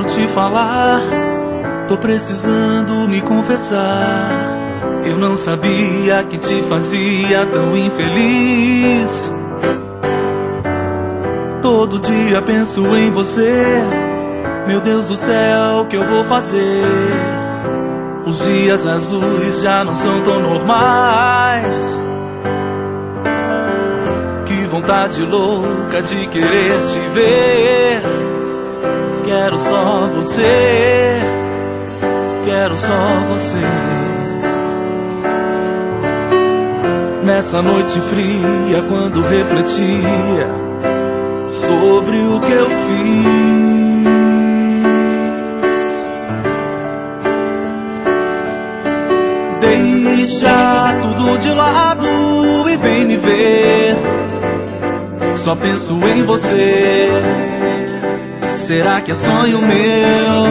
te falar, tô precisando me confessar. Eu não sabia que te fazia tão infeliz. Todo dia penso em você. Meu Deus do céu, o que eu vou fazer? Os dias azuis já não são tão normais. Que vontade louca de querer te ver. Quero só você, quero só você. Nessa noite fria, quando refletia sobre o que eu fiz, deixa tudo de lado e vem me ver. Só penso em você. Será que é sonho meu?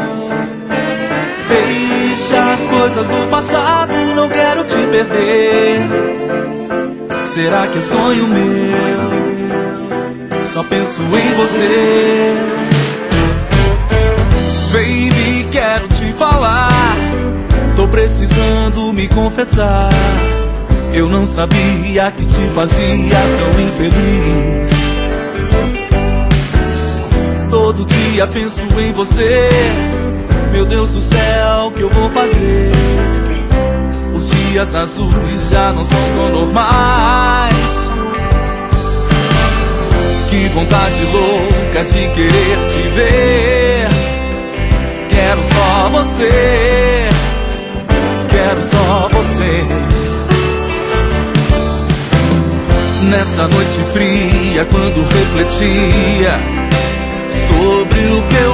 Deixa as coisas do passado, não quero te perder. Será que é sonho meu? Só penso em você. Baby, quero te falar, tô precisando me confessar. Eu não sabia que te fazia tão infeliz. Todo dia penso em você. Meu Deus do céu, o que eu vou fazer? Os dias azuis já não são tão normais. Que vontade louca de querer te ver. Quero só você, quero só você. Nessa noite fria, quando refletia sobre o que